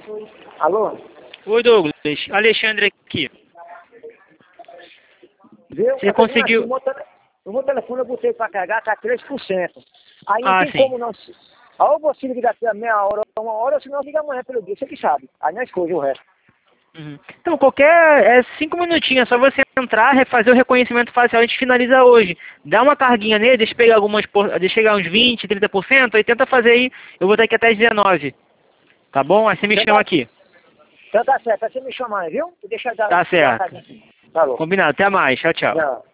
Alô? Oi, Douglas. Alexandre aqui. Viu? Você conseguiu... No meu telefone eu botei para carregar, tá 3%. Aí não Ah, tem sim. como não... Ou você liga daqui a meia hora, ou 1 hora, ou se não liga amanhã pelo dia, você que sabe. Aí nós escolhe o resto. Uhum. Então, 5 minutinhos, é só você entrar, refazer o reconhecimento facial, a gente finaliza hoje. Dá uma carguinha nele, deixa pegar uns 20, 30%, aí tenta fazer aí, eu vou estar aqui até as 19. Tá bom? Aí você me chama aqui. Então tá certo, aí você me chama aí, viu? E deixa eu dar Tá uma certo. carguinha aqui. Falou. Combinado, até mais, tchau, tchau. Tchau.